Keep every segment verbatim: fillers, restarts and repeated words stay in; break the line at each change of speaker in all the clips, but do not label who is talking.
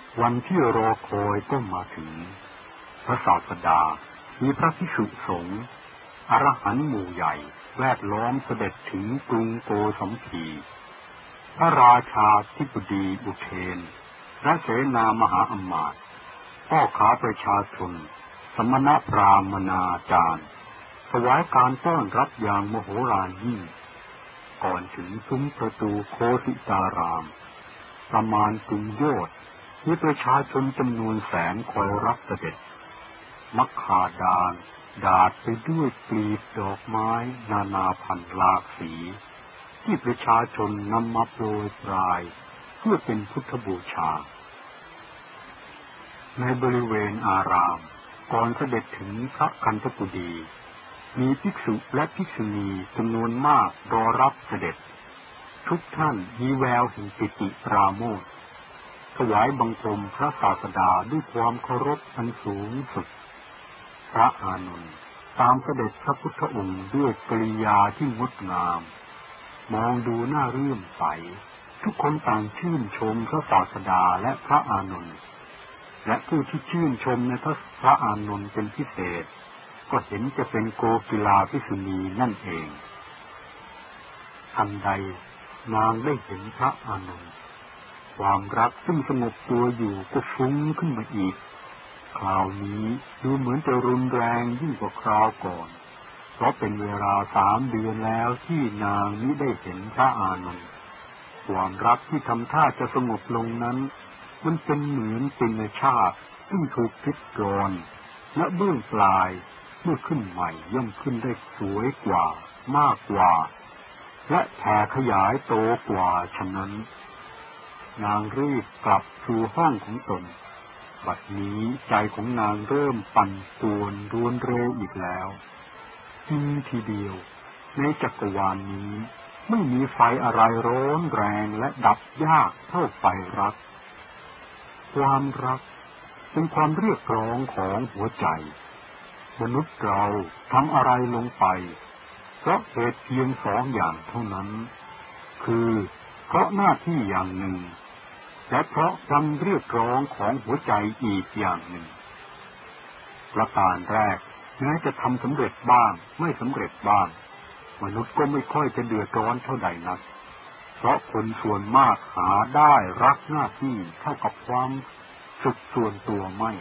วันที่รอคอยก็มาถึงพระศาสดามีพระภิกษุสงฆ์อรหันต์หมู่ใหญ่แวดล้อมเสด็จถึงกรุงโกสัมพีพระราชาธิบดีอุเทนและเสนามหาอมาตย์พ่อค้าประชาชนสมณพราหมณาจารย์ถวายการต้อนรับอย่างมโหฬารยิ่งก่อนถึงซุ้มประตูโคสิตารามประมาณกรุงโยธมีประชาชนจำนวนแสนคอยรับเสด็จมัคคาดานดาดไปด้วยกลีบดอกไม้นานาพันธุ์หลากสีที่ประชาชนนำมาโปรยปลายเพื่อเป็นพุทธบูชาในบริเวณอารามก่อนเสด็จถึงพระคันธกุฎีมีภิกษุและภิกษุณีจำนวนมากรอรับเสด็จทุกท่านมีแววแห่งปิติปราโมทย์ถวายบังคมพระศาสดาด้วยความเคารพอันสูงสุดพระอานนท์ตามเสด็จพระพุทธองค์ด้วยกริยาที่งดงามมองดูหน้าเรื่อมใสทุกคนต่างชื่นชมพระศาสดาและพระอานนท์และผู้ที่ชื่นชมในพระอานนท์เป็นพิเศษก็เห็นจะเป็นโกกีฬาภิกษุณีนั่นเองทันใดนางได้เห็นพระอานนท์ความรักซึ่งสงบตัวอยู่ก็ฟุ้งขึ้นมาอีกคราวนี้ดูเหมือนจะรุนแรงยิ่งกว่าคราวก่อนเพราะเป็นเวลาสามเดือนแล้วที่นางนี้ได้เห็นพระอานนท์ความรักที่ทำท่าจะสงบลงนั้นมันเป็นเหมือนเป็นชาติซึ่งถูกพิษรอนและเบื้องปลายเมื่อขึ้นใหม่ย่อมขึ้นได้สวยกว่ามากกว่าและแผ่ขยายโตกว่าฉะนั้นนางรีบกลับสู่ห้องของตนบัดนี้ใจของนางเริ่มปั่นป่วนรวนเรอีกแล้วจริงทีเดียวในจักรวาลนี้ไม่มีไฟอะไรร้อนแรงและดับยากเท่าไฟรักความรักเป็นความเรียกร้องของหัวใจมนุษย์เราทำอะไรลงไปเพราะเหตุเพียงสองอย่างเท่านั้นคือเพราะหน้าที่อย่างหนึ่งและเพราะความเรียกร้องของหัวใจอีกอย่างหนึ่งประการแรกแม้จะทำสำเร็จบ้างไม่สำเร็จบ้างมนุษย์ก็ไม่ค่อยจะเดือดร้อนเท่าใดนักเพราะคนส่วนมากหาได้รักหน้าที่เท่ากับความสุขส่วนตัวไม่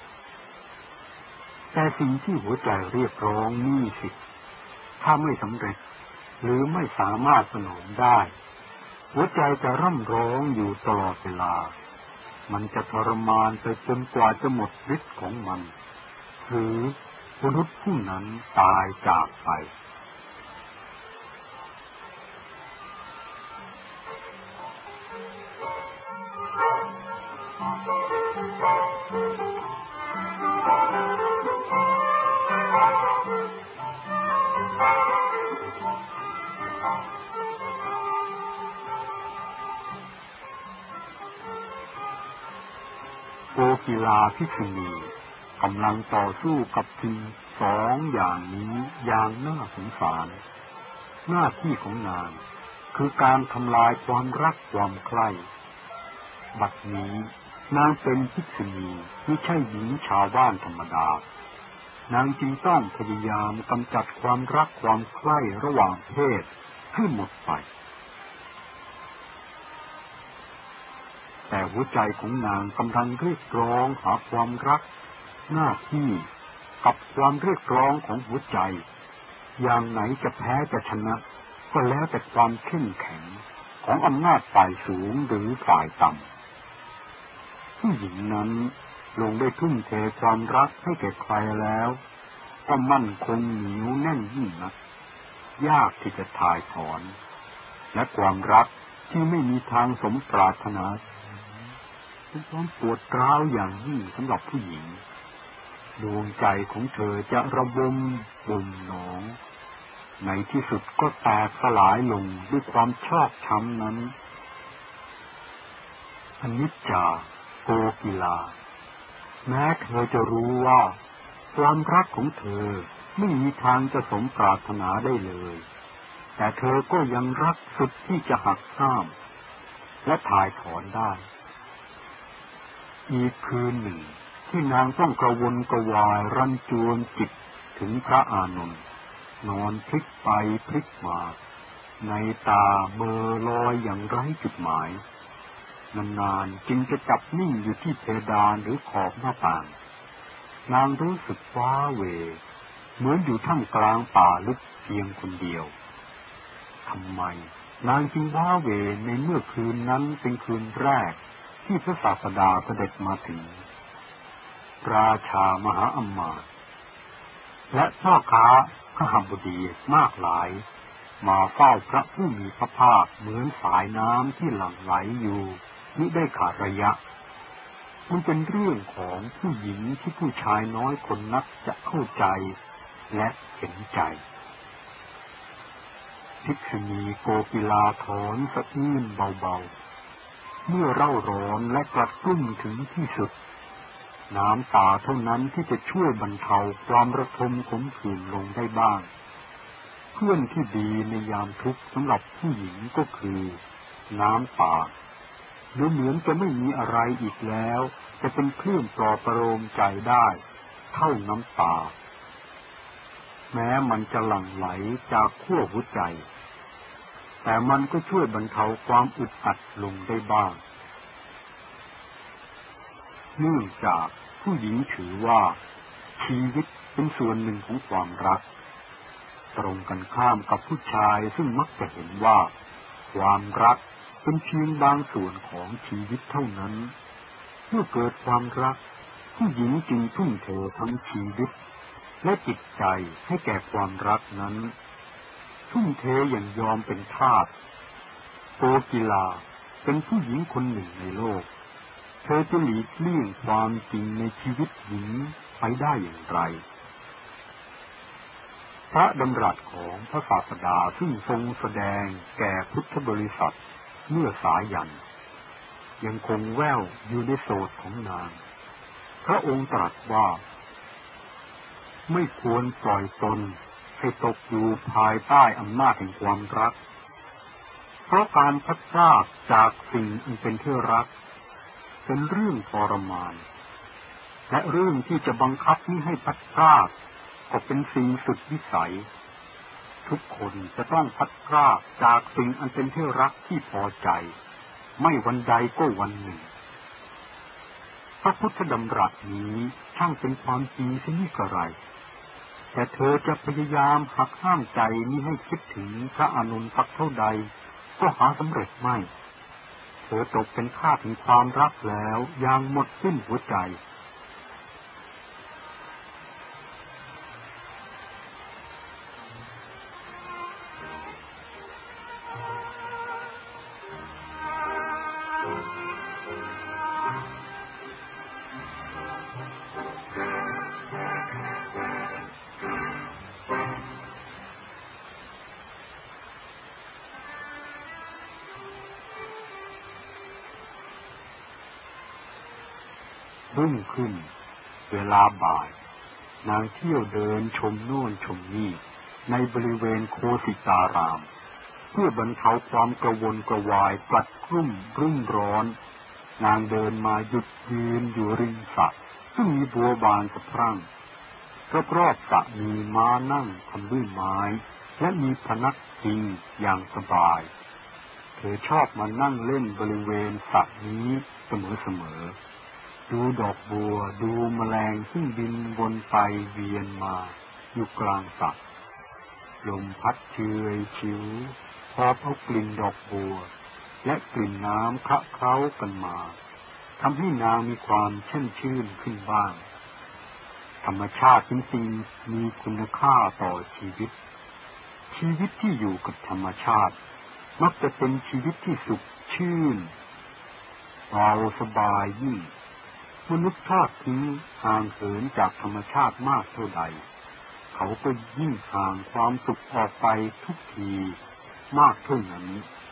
แต่สิ่งที่หัวใจเรียกร้องนี่สิถ้าไม่สำเร็จหรือไม่สามารถสนองได้หัวใจจะร่ำร้องอยู่ตลอดเวลามันจะทรมานไปจนกว่าจะหมดฤทธิ์ของมันหรือมนุษย์ผู้นั้นตายจากไปโกกีฬาภิกษุณีกำลังต่อสู้กับสิ่งสองอย่างนี้อย่างน่าสงสารหน้าที่ของนางคือการทำลายความรักความใคร่บัดนี้นางเป็นภิกษุณีไม่ใช่หญิงชาวบ้านธรรมดานางจึงต้องพยายามกำจัดความรักความใคร่ระหว่างเพศให้หมดไปแต่หัวใจของนางกำลังเรียกร้องหาความรักหน้าที่กับความเรียกร้องของหัวใจอย่างไหนจะแพ้จะชนะก็แล้วแต่ความเข้มแข็งของอำนาจฝ่ายสูงหรือฝ่ายต่ำผู้หญิงนั้นลงได้ทุ่มเทความรักให้แก่ใครแล้วก็มั่นคงเหนียวแน่นยิ่งนักยากที่จะถ่ายถอนและความรักที่ไม่มีทางสมปรารถนาเป็นความปวดร้าวอย่างยิ่งสำหรับผู้หญิงดวงใจของเธอจะระบมบ่มหนองในที่สุดก็แตกสลายลงด้วยความชอกช้ำนั้นอนิจจาโกกีฬาแม้เธอจะรู้ว่าความรักของเธอไม่มีทางจะสมปรารถนาได้เลยแต่เธอก็ยังรักสุดที่จะหักห้ามและถ่ายถอนได้อีกคืนหนึ่งที่นางต้องกระวนกระวายรันจวนจิตถึงพระอานนท์นอนพลิกไปพลิกมาในตาเมอลอยอย่างไร้จุดหมายนานๆจึงจะจับนิ่งอยู่ที่เพดานหรือขอบหน้าต่างนางรู้สึกว้าเหวเหมือนอยู่ท่ามกลางป่าลึกเพียงคนเดียวทำไมนางจึงว้าเหวในเมื่อคืนนั้นเป็นคืนแรกที่พระศาสดาเสด็จมาถึงราชามหาอมาตย์และพ่อค้าขหบดีมากหลายมาเฝ้าพระผู้มีพระภาคเหมือนสายน้ำที่หลั่งไหลอยู่มิได้ขาดระยะมันเป็นเรื่องของผู้หญิงที่ผู้ชายน้อยคนนักจะเข้าใจและเห็นใจภิกษุณีโกปิลาถอนสะอื้นเบาๆเมื่อเร่าร้อนและกระตุ้นถึงที่สุดน้ำตาเท่านั้นที่จะช่วยบรรเทาความระทมขมขื่นลงได้บ้างเพื่อนที่ดีในยามทุกข์สำหรับผู้หญิงก็คือน้ำตาดูเหมือนจะไม่มีอะไรอีกแล้วจะเป็นเครื่องปลอบประโลมใจได้เท่าน้ำตาแม้มันจะหลั่งไหลจากขั้วหัวใจแต่มันก็ช่วยบรรเทาความอึดอัดลงได้บ้างเนื่องจากผู้หญิงถือว่าชีวิตเป็นส่วนหนึ่งของความรักตรงกันข้ามกับผู้ชายซึ่งมักจะเห็นว่าความรักเป็นเพียงบางส่วนของชีวิตเท่านั้นเมื่อเกิดความรักผู้หญิงจึงทุ่มเททั้งชีวิตและจิตใจให้แก่ความรักนั้นทุ่มเทอย่างยอมเป็นทาสโกกีฬาเป็นผู้หญิงคนหนึ่งในโลกเธอจะหลีกเลี่ยงความจริงในชีวิตหญิงไปได้อย่างไรพระดำรัสของพระศาสดาซึ่งทรงแสดงแก่พุทธบริษัทเมื่อสายันยังคงแว่วอยู่ในโสตของนางพระองค์ตรัสว่าไม่ควรปล่อยตนให้ตกอยู่ภายใต้อำนาจแห่งความรักเพราะการพลัดพรากจากสิ่งอันเป็นที่รักเป็นเรื่องทรมานและเรื่องที่จะบังคับมิให้พลัดพรากก็เป็นสิ่งสุดวิสัยทุกคนจะต้องพลัดพรากจากสิ่งอันเป็นที่รักที่พอใจไม่วันใดก็วันหนึ่งพระพุทธดำรัสนี้ช่างเป็นความจริงเช่นนี้กระไรแต่เธอจะพยายามหักห้ามใจมิให้คิดถึงพระอานนท์สักเท่าใดก็หาสำเร็จไม่เธอตกเป็นทาสแห่งความรักแล้วอย่างหมดสิ้นหัวใจรุ่งขึ้นเวลาบ่ายนางเที่ยวเดินชมโน่นชมนี่ในบริเวณโคสิตารามเพื่อบรรเทาความกระวนกระวายกลัดกลุ้มรุ่มร้อนนางเดินมาหยุดยืนอยู่ริมสระซึ่งมีบัวบานสะพรั่งรอบๆสระมีม้านั่งทำด้วยไม้และมีพนักพิงอย่างสบายเธอชอบมานั่งเล่นบริเวณสระนี้เสมอๆดูดอกบัวดูแมลงซึ่งบินวนไปเวียนมาอยู่กลางสระลมพัดเชยชิวหอบเอากลิ่นดอกบัวและกลิ่นน้ำคละเคล้ากันมาทำให้นางมีความแช่มชื่นขึ้นบ้างธรรมชาติจริงๆมีคุณค่าต่อชีวิตชีวิตที่อยู่กับธรรมชาติมักจะเป็นชีวิตที่สุขชื่นเบาสบายยิ่งมนุษย์ทอดทิ้งห่างเหินจากธรรมชาติมากเท่าใดเขาก็ยิ่งห่างความสุขออกไปทุกทีมากเท่านั้น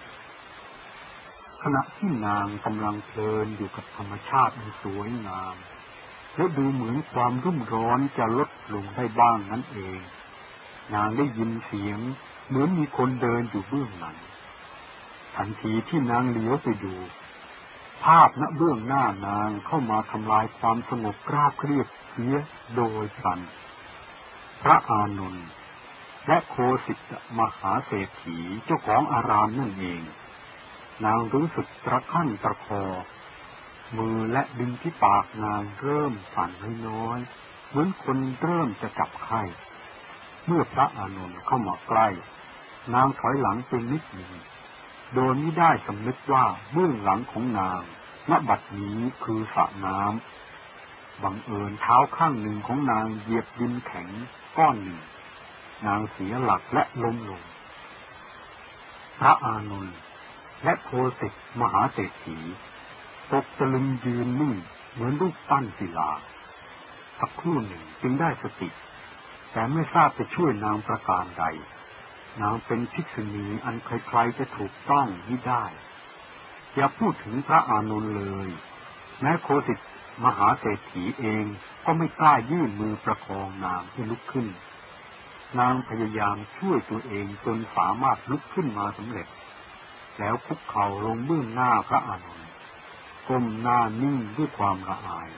ขณะที่นางกำลังเพลินอยู่กับธรรมชาติอันสวยงามและดูเหมือนความรุ่มร้อนจะลดลงได้บ้างนั่นเองนางได้ยินเสียงเหมือนมีคนเดินอยู่เบื้องหลังทันทีที่นางเลี้ยวไปดูภาพณเบื้องหน้านางเข้ามาทำลายความสงบราบเรียบเสียโดยพลันพระอานนท์และโคสิตมหาเศรษฐีเจ้าของอารามนั่นเองนางรู้สึกตะคั่นตะคอมือและดินที่ปากนางเริ่มสั่นน้อยๆเหมือนคนเริ่มจะจับไข้เมื่อพระอานนท์เข้ามาใกล้นางถอยหลังไปนิดหนึ่งโดยไม่ได้สำนึกว่าเบื้องหลังของนางณบัดนี้คือสระน้ำบังเอิญเท้าข้างหนึ่งของนางเหยียบดินแข็งก้อนหนึ่งนางเสียหลักและล้มลงพระอานนท์และโคสิตมหาเศรษฐีตกตะลึงยืนนิ่งเหมือนรูปปั้นศิลาสักครู่หนึ่งจึงได้สติแต่ไม่ทราบจะช่วยนางประการใดนางเป็นภิกษุณีอันใครๆจะถูกต้องมิได้อย่าพูดถึงพระอานนท์เลยแม้โคสิตมหาเศรษฐีเองก็ไม่กล้ายื่นมือประคองนางให้ลุกขึ้นนางพยายามช่วยตัวเองจนสามารถลุกขึ้นมาสำเร็จแล้วคุกเข่าลงเบื้องหน้าพระอานนท์ก้มหน้านิ่งด้วยความละอาย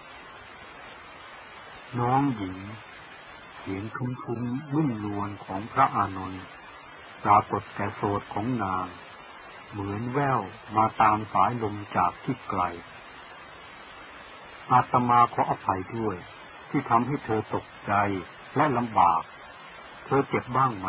น้องหญิงเสียงทุ้มๆนุ่มนวลของพระอานนท์ปรากฏแก่โสตของนางเหมือนแว่วมาตามสายลมจากที่ไกลอาตมาขออภัยด้วยที่ทำให้เธอตกใจและลำบากเธอเจ็บบ้างไหม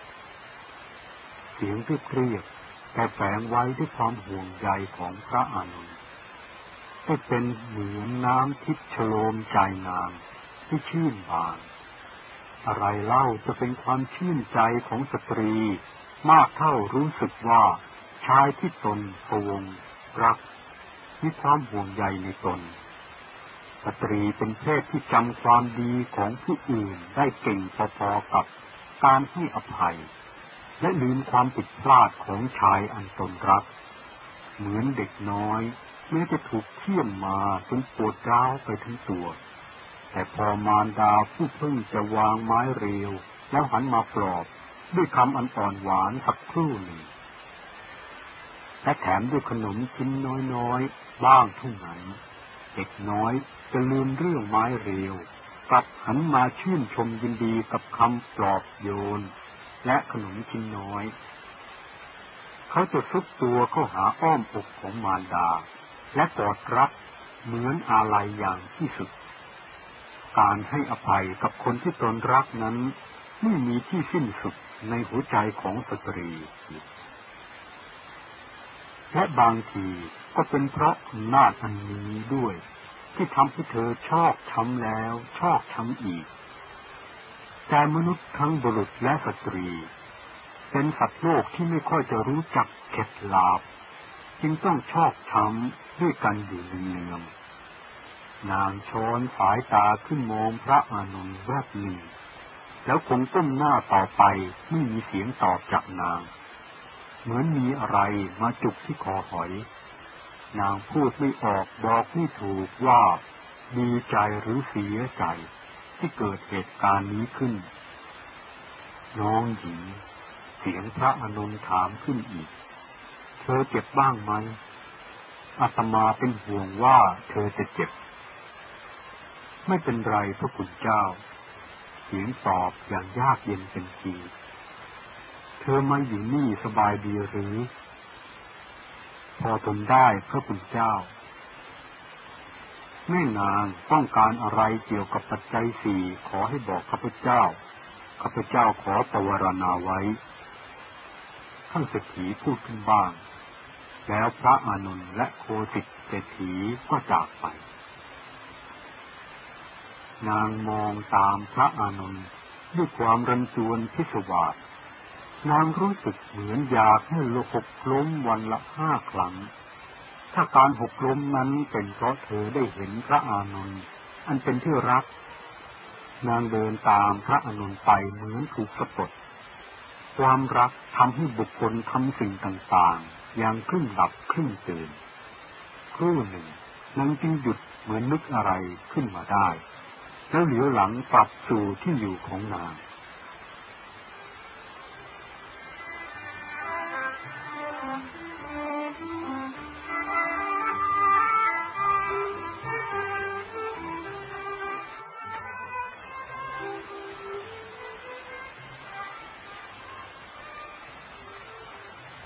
เสียงเรียบๆแต่แฝงไว้ด้วยความห่วงใยของพระอานนท์ได้เป็นเหมือนน้ำทิพย์โฉลมใจนางที่ชื่นบานอะไรเล่าจะเป็นความชื่นใจของสตรีมากเท่ารู้สึกว่าชายที่ตนพะวงรักมีความห่วงใยในตนสตรีเป็นเพศที่จำความดีของผู้อื่นได้เก่งพอๆกับการให้อภัยและลืมความผิดพลาดของชายอันตนรักเหมือนเด็กน้อยแม้จะถูกเขี่ยมมาจนปวดร้าวไปทั้งตัวแต่พอมารดาผู้เพิ่งจะวางไม้เรียวแล้วหันมาปลอบด้วยคำอันอ่อนหวานสักครู่หนึ่งและแถมด้วยขนมชิ้นน้อยๆบ้างเท่านั้นเด็กน้อยจะลืมเรื่องไม้เรียวกลับหันมาชื่นชมยินดีกับคำปลอบโยนและขนมชิ้นน้อยเขาจะซุกตัวเข้าหาอ้อมอกของมารดาและกอดรัดเหมือนอาลัยอย่างที่สุดการให้อภัยกับคนที่ตนรักนั้นไม่มีที่สิ้นสุดในหัวใจของสตรีและบางทีก็เป็นเพราะอำนาจอันนี้ด้วยที่ทำให้เธอชอบช้ำแล้วชอบช้ำอีกแต่มนุษย์ทั้งบุรุษและสตรีเป็นสัตว์โลกที่ไม่ค่อยจะรู้จักเข็ดหลาบจึงต้องชอบช้ำด้วยกันอยู่เนืองนางช้อนสายตาขึ้นมองพระอานนท์แวบหนึ่งแล้วคงก้มหน้าต่อไปไม่มีเสียงตอบจากนางเหมือนมีอะไรมาจุกที่คอหอยนางพูดไม่ออกบอกไม่ถูกว่าดีใจหรือเสียใจที่เกิดเหตุการณ์นี้ขึ้นน้องหญิงเสียงพระอานนท์ถามขึ้นอีกเธอเจ็บบ้างไหมอาตมาเป็นห่วงว่าเธอจะเจ็บไม่เป็นไรพระคุณเจ้าเสียงตอบอย่างยากเย็นเป็นทีเธอมาอยู่นี่สบายดีหรือพอทนได้พระคุณเจ้าแม่นางต้องการอะไรเกี่ยวกับปัจจัยสี่ขอให้บอกข้าพเจ้าข้าพเจ้าขอปวารณาไว้ท่านเศรษฐีพูดขึ้นบ้างแล้วพระอานนท์และโคสิตเศรษฐีก็จากไปนางมองตามพระอานนท์ด้วยความรันจวนพิศวาสนางรู้สึกเหมือนอยากให้หกล้มวันละห้าครั้งถ้าการหกล้มนั้นเป็นเพราะเธอได้เห็นพระอานนท์อันเป็นที่รักนางเดินตามพระอานนท์ไปเหมือนถูกสะกดความรักทำให้บุคคลทำสิ่งต่างๆอย่างครึ่งหลับครึ่งตื่นครู่หนึ่งนางจึงหยุดเหมือนนึกอะไรขึ้นมาได้แล้วเหลียวหลังกลับสู่ที่อยู่ของนาง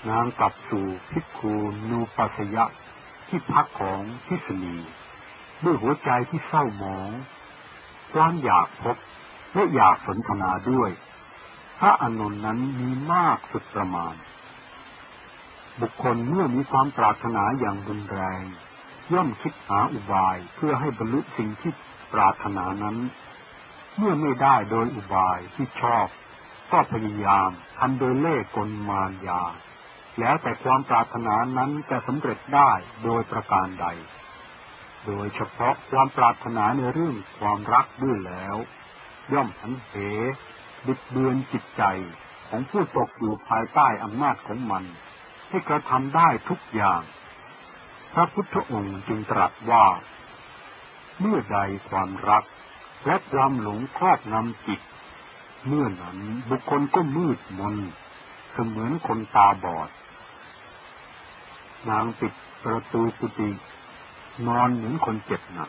นางกลับสู่ภิกขุนูปัสยะที่พักของภิกษุณีด้วยหัวใจที่เศร้าหมองความอยากพบและอยากสนทนาด้วยพระอานนท์นั้นมีมากสุดประมาณบุคคลเมื่อมีความปรารถนาอย่างรุนแรงย่อมคิดหาอุบายเพื่อให้บรรลุสิ่งที่ปรารถนานั้นเมื่อไม่ได้โดยอุบายที่ชอบก็พยายามทำโดยเล่ห์กลมารยาแล้วแต่ความปรารถนานั้นจะสำเร็จได้โดยประการใดโดยเฉพาะความปรารถนาในเรื่องความรักด้วยแล้วย่อมหันเหบิดเบือนจิตใจของผู้ตกอยู่ภายใต้อำนาจของมันให้กระทำได้ทุกอย่างพระพุทธองค์จึงตรัสว่าเมื่อใดความรักและความหลงครอบงำจิตเมื่อนั้นบุคคลก็มืดมนเสมือนคนตาบอดนางปิดประตูกุฏินอนเหมือนคนเจ็บหนัก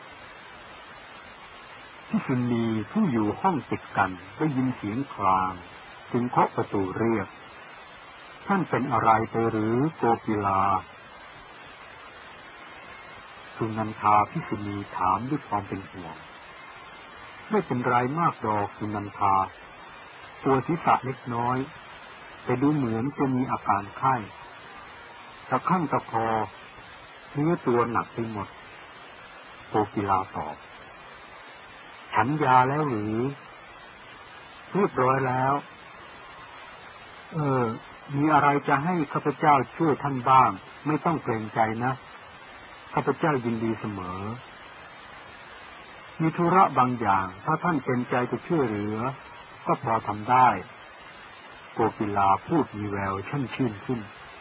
ภิกษุณีผู้อยู่ห้องติดกันได้ยินเสียงครางจึงเคาะประตูเรียกท่านเป็นอะไรไปหรือโกปิลาสุนันทาภิกษุณีถามด้วยความเป็นห่วงไม่เป็นไรมากดอกสุนันทาปวดศีรษะเล็กน้อยแต่ดูเหมือนจะมีอาการไข้ตะคั่งตะคอเนื้อตัวหนักไปหมดโกปิลาตอบฉันยาแล้วหรือเรียบร้อยแล้วเออมีอะไรจะให้ข้าพเจ้าช่วยท่านบ้างไม่ต้องเกรงใจนะข้าพเจ้ายินดีเสมอมีธุระบางอย่างถ้าท่านเป็นใจจะช่วยเหลือก็พอทำได้โกปิลาพูดมีแววช่ำชื่นขึ้น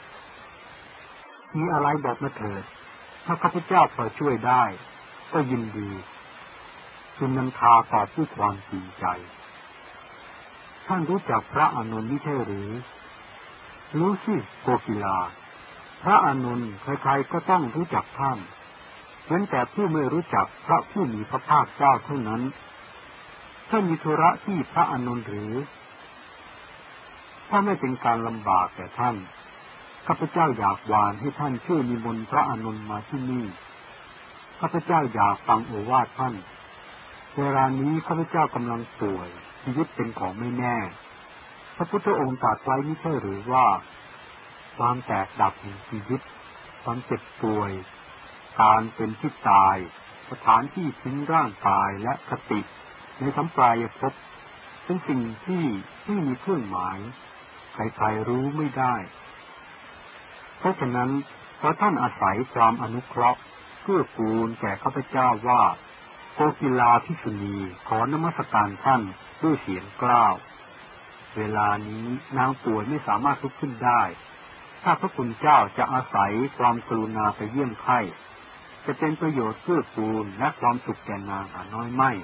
มีอะไรบอกมาเถิดถ้าข้าพเจ้าพอช่วยได้ก็ยินดีสุนันทาตอบด้วยความจริงใจท่านรู้จักพระอานนท์ไม่ใช่หรือรู้สิโกปิลาพระอานนท์ใครๆก็ต้องรู้จักท่านเว้นแต่ผู้ไม่รู้จักพระผู้มีพระภาคเจ้าเท่านั้นท่านมีธุระที่พระอานนท์หรือถ้าไม่เป็นการลำบากแต่ท่านข้าพเจ้าอยากวานให้ท่านช่วยนิมนต์พระอานนท์มาที่นี่ข้าพเจ้าอยากฟังโอวาทท่านเวลานี้ข้าพเจ้ากำลังป่วยชีวิตเป็นของไม่แน่พระพุทธองค์ตรัสไว้ไม่ใช่หรือว่าความแตกดับแห่งชีวิตความเจ็บป่วยการเป็นที่ตายสถานที่ทิ้งร่างกายและคติในสัมปรายภพเป็นสิ่งที่ไม่มีเครื่องหมายใครๆรู้ไม่ได้เพราะฉะนั้นขอท่านอาศัยความอนุเคราะห์เพื่อกูลแก่ข้าพเจ้าว่าโกปิลาภิกษุณีขอนมัสการท่านด้วยเสียงกล้าวเวลานี้นางป่วยไม่สามารถลุกขึ้นได้ถ้าพระคุณเจ้าจะอาศัยความกรุณาไปเยี่ยมไข้จะเป็นประโยชน์เพื่อกูลและความสุขแก่นางหาน้อยไม่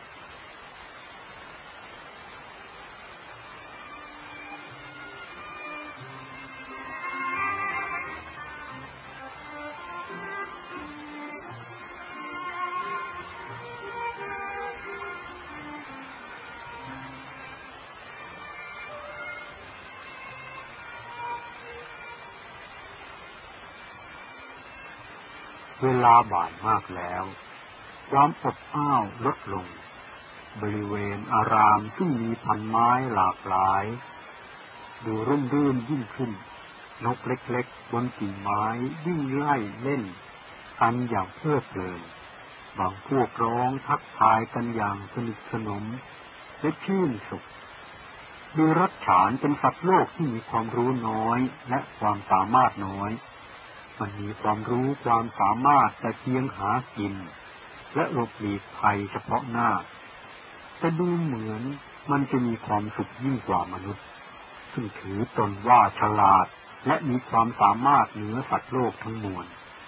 เวลาบ่ายมากแล้วความอบอ้าวลดลงบริเวณอารามซึ่งมีพันไม้หลากหลายดูร่มรื่นยิ่งขึ้นนกเล็กๆบนกิ่งไม้วิ่งไล่เล่นกันอย่างเพลิดเพลินบางพวกร้องทักทายกันอย่างสนิทสนมและชื่นสุขดูรัจฉานเป็นสัตว์โลกที่มีความรู้น้อยและความสามารถน้อยมันมีความรู้ความสามารถแต่เพียงหากินและหลบหลีกภัยเฉพาะหน้าแต่ดูเหมือนมันจะมีความสุขยิ่งกว่ามนุษย์ซึ่งถือตนว่าฉลาดและมีความสามารถเหนือสัตว์โลกทั้งมวล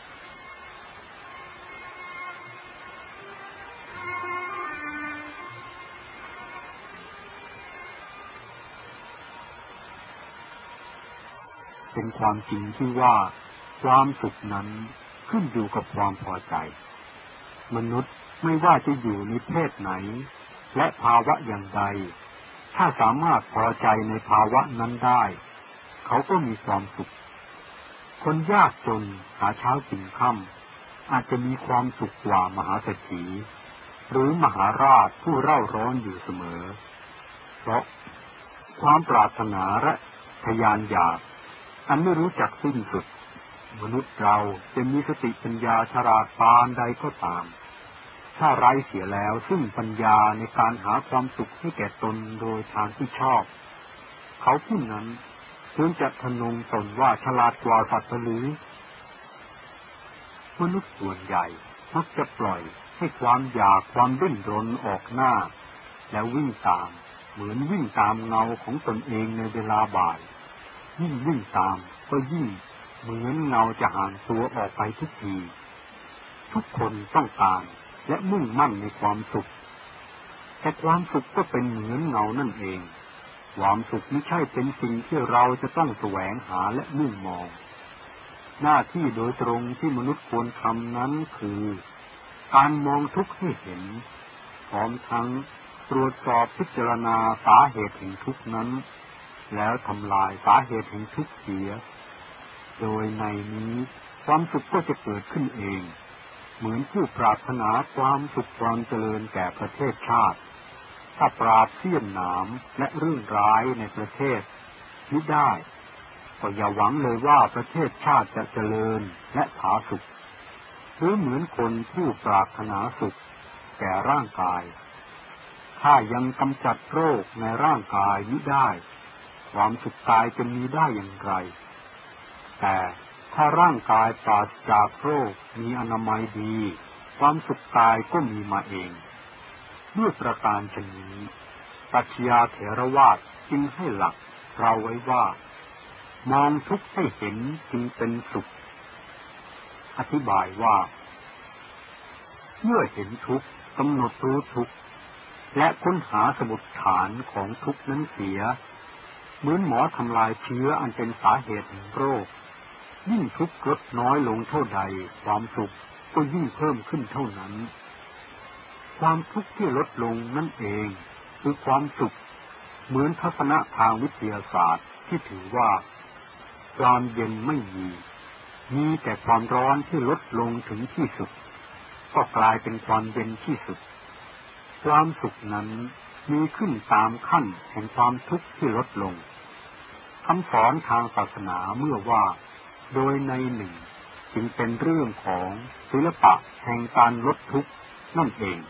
เป็นความจริงที่ว่าความสุขนั้นขึ้นอยู่กับความพอใจมนุษย์ไม่ว่าจะอยู่ในเพศไหนและภาวะอย่างใดถ้าสามารถพอใจในภาวะนั้นได้เขาก็มีความสุขคนยากจนหาเช้ากินค่ำอาจจะมีความสุขกว่ามหาเศรษฐีหรือมหาราชผู้เร่าร้อนอยู่เสมอเพราะความปรารถนาและทยานอยากอันไม่รู้จักสิ้นสุดมนุษย์เราจะมีสติปัญญาฉลาดปานใดก็ตามถ้าไร้เสียแล้วซึ่งปัญญาในการหาความสุขให้แก่ตนโดยทางที่ชอบเขาผู้นั้นควรจะทะนงตนว่าฉลาดกว่าสัตว์หรือมนุษย์ส่วนใหญ่มักจะปล่อยให้ความอยากความดิ้นรนออกหน้าแล้ววิ่งตามเหมือนวิ่งตามเงาของตนเองในเวลาบ่ายยิ่งวิ่งตามก็ยิ่งเหมือนเงาจะห่างตัวออกไปทุกทีทุกคนต้องการและมุ่งมั่นในความสุขแต่ความสุขก็เป็นเหมือนเงานั่นเองความสุขไม่ใช่เป็นสิ่งที่เราจะต้องแสวงหาและมุ่งมองหน้าที่โดยตรงที่มนุษย์ควรทำนั้นคือการมองทุกข์ให้เห็นพร้อมทั้งตรวจสอบพิจารณาสาเหตุแห่งทุกข์นั้นแล้วทำลายสาเหตุแห่งทุกข์เสียโดยในนี้ความสุขก็จะเกิดขึ้นเองเหมือนผู้ปรารถนาความสุขความเจริญแก่ประเทศชาติถ้าปราบเสี้ยนหนามและเรื่องร้ายในประเทศมิได้ก็อย่าหวังเลยว่าประเทศชาติจะเจริญและผาสุกหรือเหมือนคนผู้ปรารถนาสุขแก่ร่างกายถ้ายังกำจัดโรคในร่างกายมิได้ความสุขกายจะมีได้อย่างไรแต่ถ้าร่างกายปราศจากโรคมีอนามัยดีความสุขกายก็มีมาเองด้วยประการฉะนี้ปรัชญาเถรวาทจึงให้หลักเราไว้ว่ามองทุกข์ให้เห็นจึงเป็นสุขอธิบายว่าเมื่อเห็นทุกข์กำหนดรู้ทุกข์และค้นหาสมุฏฐานของทุกข์นั้นเสียเหมือนหมอทำลายเชื้ออันเป็นสาเหตุแห่งโรคยิ่งทุกข์ลดน้อยลงเท่าใดความสุขก็ยิ่งเพิ่มขึ้นเท่านั้นความทุกข์ที่ลดลงนั่นเองคือความสุขเหมือนทัศนะทางวิทยาศาสตร์ที่ถือว่าความเย็นไม่มีมีแต่ความร้อนที่ลดลงถึงที่สุดก็กลายเป็นความเย็นที่สุดความสุขนั้นมีขึ้นตามขั้นแห่งความทุกข์ที่ลดลงคำสอนทางศาสนาเมื่อว่าโดยในหนึ่งจึงเป็นเรื่องของศิลปะแห่งการลดทุกข์นั่นเอง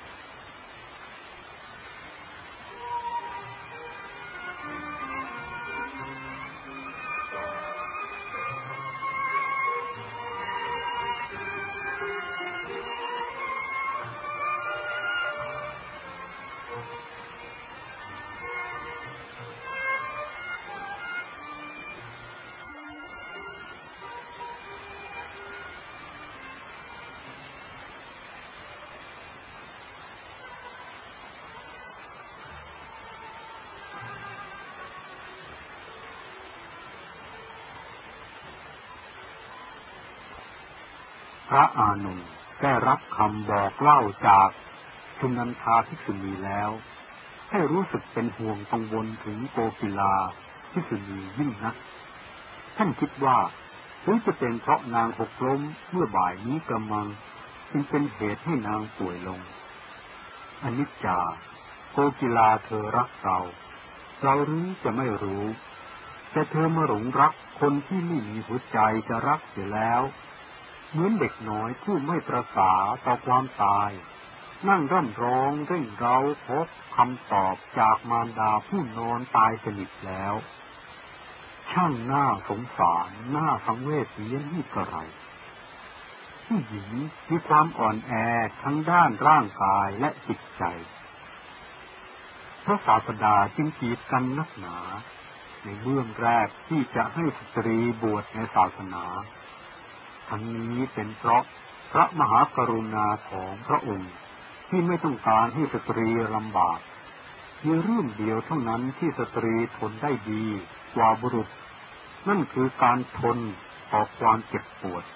พระอานนท์ได้รับคำบอกเล่าจากชุนันทาภิกษุณีแล้วให้รู้สึกเป็นห่วงกังวลถึงโกกีลาภิกษุณียิ่งนักท่านคิดว่าหรือจะเป็นเพราะนางหกล้มเมื่อบ่ายนี้กำมังจึงเป็นเหตุให้นางป่วยลงอนิจจาโกกีลาเธอรักเราเราหรือจะไม่รู้แต่เธอมาหลงรักคนที่ไม่มีหัวใจจะรักเสียแล้วเหมือนเด็กน้อยผู้ไม่ประสาต่อความตายนั่งร่ำร้องเร่งเร้าพบคำตอบจากมารดาผู้นอนตายสนิทแล้วช่างน่าสงสารน่าสังเวชเสียยิ่งกระไรผู้หญิงมีความอ่อนแอทั้งด้านร่างกายและจิตใจพระศาสดาจึงกีดกันนักหนาในเบื้องแรกที่จะให้สตรีบวชในศาสนาทั้งนี้เป็นเพราะพระมหากรุณาของพระองค์ที่ไม่ต้องการให้สตรีลำบากมีเรื่องเดียวเท่านั้นที่สตรีทนได้ดีกว่าบุรุษนั่นคือการทนต่อความเจ็บปวด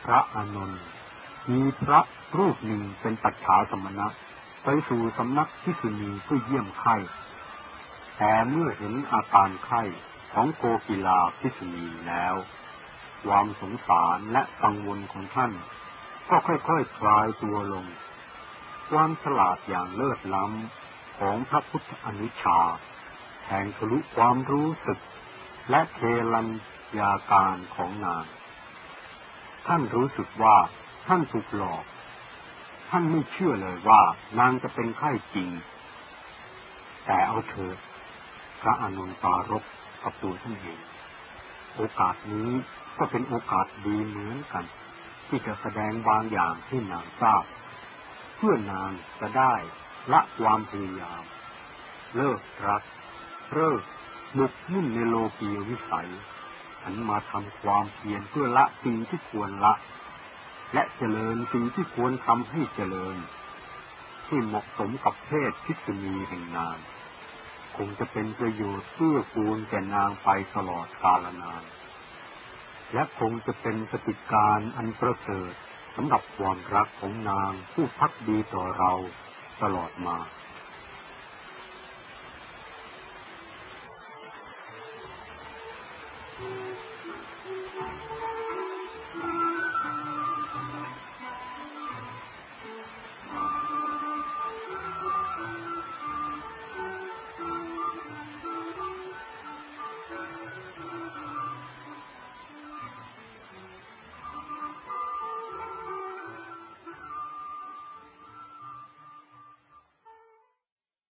ระอานนท์มีพระรูปหนึ่งเป็นปัจฉาสมณะไปสู่สำนักภิกษุณีเพื่อเยี่ยมไข้แต่เมื่อเห็นอาการไข้ของโกกีลาภิกษุณีแล้วความสงสารและกังวลของท่านก็ค่อยๆ ค, คลายตัวลงความฉลาดอย่างเลิศล้ำของพระพุทธอนุชาแทงทะลุความรู้สึกและเคลัญญาการของนางท่านรู้สึกว่าท่านถูกหลอกท่านไม่เชื่อเลยว่านางจะเป็นไข้จริงแต่เอาเถิดพระอานนท์ปรารภกับตัวท่านเองโอกาสนี้ก็เป็นโอกาสดีเหมือนกันที่จะแสดงบางอย่างให้นางทราบเพื่อนางจะได้ละความพยายามเลิกรักเลิกหมกมุ่นในโลกียวิสัยหันมาทำความเพียรเพื่อละสิ่งที่ควรละและเจริญสิ่งที่ควรทำให้เจริญที่เหมาะสมกับเพศภิกษุณีแห่งนางคงจะเป็นประโยชน์เพื่อกูลแก่นางไปตลอดกาลนานและคงจะเป็นปฏิการอันประเสริฐสำหรับความรักของนางผู้ภักดีต่อเราตลอดมา